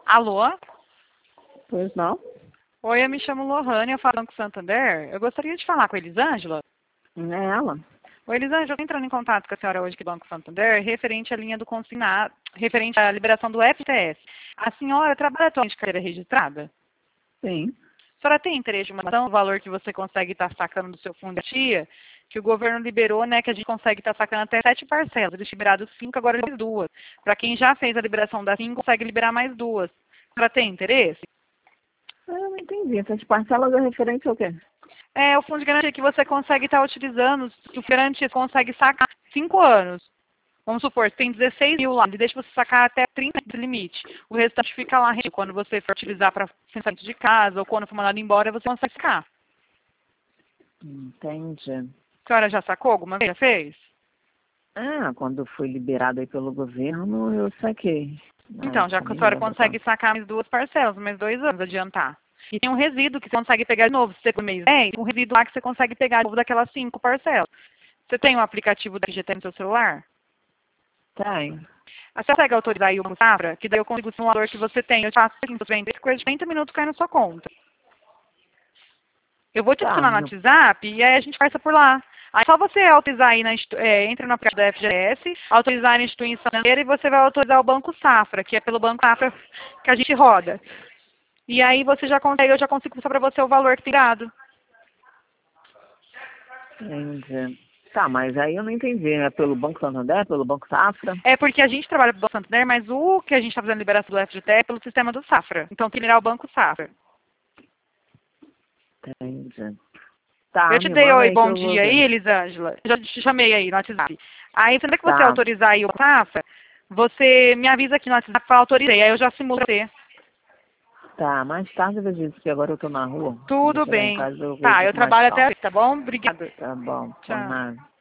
Alô? Pois não? Oi, eu me chamo Lohane, eu falo do Banco Santander. Eu gostaria de falar com a Elisângela. É ela? Oi, Elisângela, eu estou entrando em contato com a senhora hoje aqui do Banco Santander, referente à linha do consignado, referente à liberação do FTS. A senhora trabalha atualmente de carteira registrada? Sim. A senhora tem interesse em uma ação, o valor que você consegue estar sacando do seu fundo de tia, que o governo liberou, né, que a gente consegue estar sacando até 7 parcelas. Eles liberaram 5, agora eles 2. Para quem já fez a liberação das 5, consegue liberar mais 2. A senhora tem interesse? Eu não entendi. Essas parcelas é referente ao quê? É o fundo de garantia que você consegue estar utilizando, o garantia você consegue sacar 5 anos. Vamos supor, você tem 16 mil lá, ele deixa você sacar até 30 de limite. O restante fica lá, quando você for utilizar para financiamento de casa ou quando for mandado embora, você consegue sacar. Entendi. A senhora já sacou alguma vez? Já fez? Ah, quando foi liberado aí pelo governo, eu saquei. Então, Mas já que a também não senhora lembro consegue quanto. sacar mais 2 parcelas, mais 2 anos, adiantar. E tem um resíduo que você consegue pegar de novo. Se você for mês 10, tem um resíduo lá que você consegue pegar de novo daquelas 5 parcelas. Você tem um aplicativo da FGTS no seu celular? Tem. Você consegue autorizar aí o Banco Safra? Que daí eu consigo o simulador que você tem. Eu te faço assim, você vende coisa de 30 minutos cai na sua conta. Eu vou te Tá, adicionar no WhatsApp e aí a gente conversa por lá. Aí só você autorizar aí, entra no aplicativo da FGTS, autorizar a instituição financeira e você vai autorizar o Banco Safra, que é pelo Banco Safra que a gente roda. E aí você já consegue, eu já consigo passar para você o valor tirado. entendi. Tá, mas aí eu não entendi. É pelo Banco Santander, pelo Banco Safra? É porque a gente trabalha para o Banco Santander, mas o que a gente está fazendo liberação do FGTS é pelo sistema do Safra. Então tem que ligar o Banco Safra. Entendi. Eu Tá, te me dei manda oi, aí que bom eu vou dia aí, ver. Elisângela. Já te chamei aí no WhatsApp. Aí, sempre que você Tá, autorizar aí o Safra, você me avisa aqui no WhatsApp que eu autorizei. Aí eu já simulo você. tá. Mais tarde eu vejo isso, porque agora eu tô na rua. Quando eu Tudo chegar em bem. casa eu Tá, vejo eu com mais trabalho até calma. aí, tá bom? Obrigada. Tá bom, por Tchau. nada.